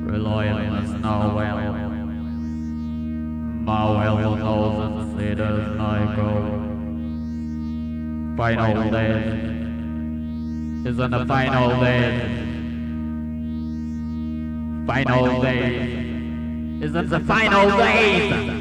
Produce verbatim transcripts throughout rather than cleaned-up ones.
rely on the snow well. My well knows the cedars I go. Final days is on the final days. Final days is on the final days.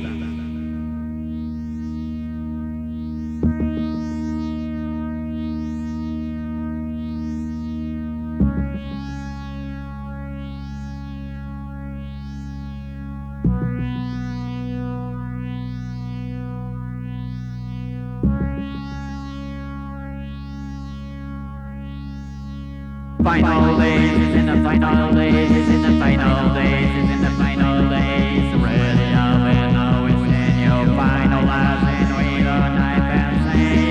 Final days is in the final days is in the final days is in the final days. Ready up and now it's in your final last and we don't knife and say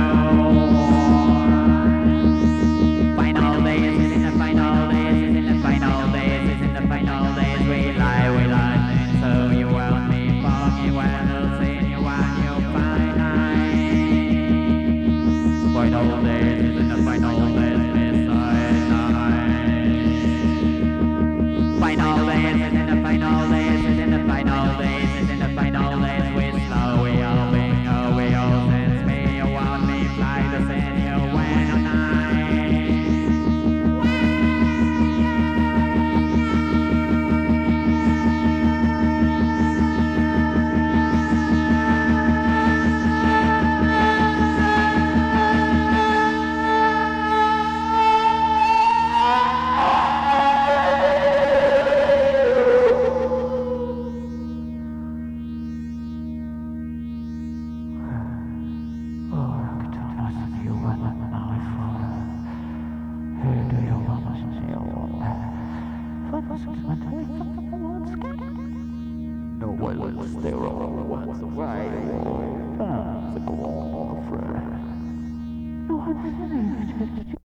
you. Final days is in the final days is in the final days is in the final days. We lie, we lie, and so you want me for me when I'll see you when you find I. Final days is in the final days. Final days is in the final days is in the final days is in the final days. We slow, we all bing, oh, we all sense me. You want me fly the send you when I'm no one was there all once a while. That's a go on, friend. No one